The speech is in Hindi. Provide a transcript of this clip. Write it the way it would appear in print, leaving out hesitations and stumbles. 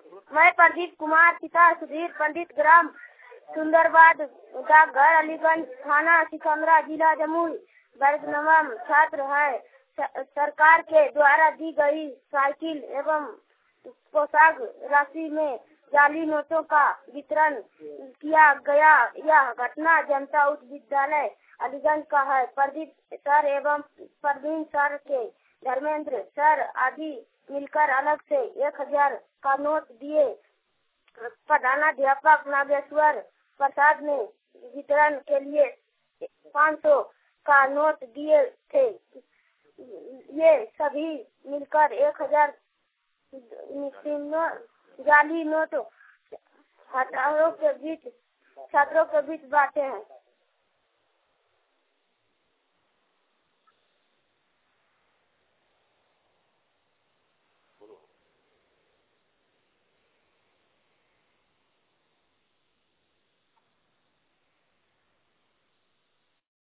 मैं प्रदीप कुमार, पिता सुधीर पंडित, ग्राम सुंदरबाद, डाकघर अलीगंज, थाना सिकंदरा, जिला जमुई, वर्ग नवम छात्र है। सरकार के द्वारा दी गई साइकिल एवं पोशाक राशि में जाली नोटों का वितरण किया गया। यह घटना जनता उच्च विद्यालय अलीगंज का है। प्रदीप सर एवं प्रवीण सर के धर्मेंद्र सर आदि मिलकर अलग से 1000 का नोट दिए। प्रधानाध्यापक नागेश्वर प्रसाद ने वितरण के लिए 500 का नोट दिए थे। ये सभी मिलकर 1000 जाली नोट छात्रों के बीच बांटे हैं।